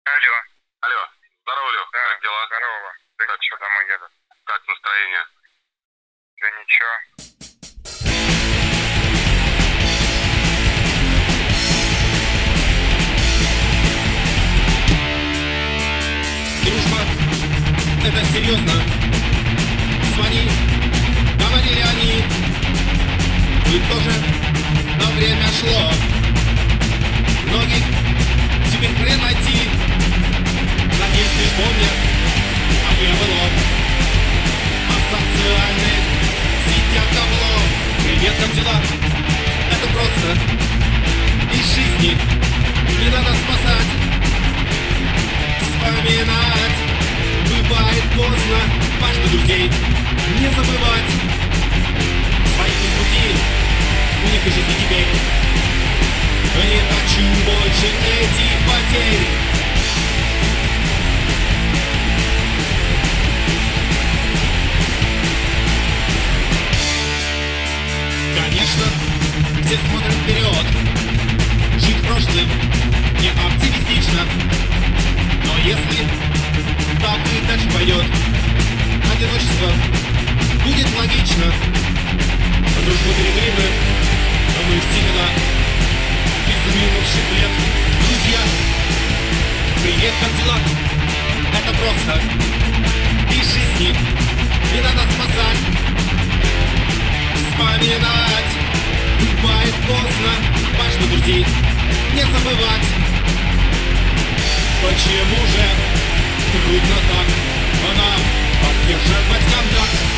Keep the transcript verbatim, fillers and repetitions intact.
Алло. Алло. Здорово, Лёх. Да, как дела? здорово. Да Как? ничего, домой еду. Как настроение? Да ничего. Дружба, это серьезно. Звони, говорили они. Ведь тоже на время шло. Многих теперь хрен найти. Надеюсь, лишь помнят, а не было. А в социальных сетях табло. Привет, как дела? Это просто из жизни. Не надо спасать, вспоминать. Бывает поздно, важно друзей не забывать. Своих пути, у них и жизни теперь. Не хочу больше этих потерь. Конечно, все смотрят вперед. Жить прошлым не оптимистично. Но если так и дальше пойдет, одиночество будет логично. Дружбу перегребы, но мы всегда из минувших лет друзья. Привет, как дела? Это просто из жизни. Не надо спасать, вспоминать. Бывает поздно, важно друзей не забывать. Почему же трудно так нам поддерживать контакт?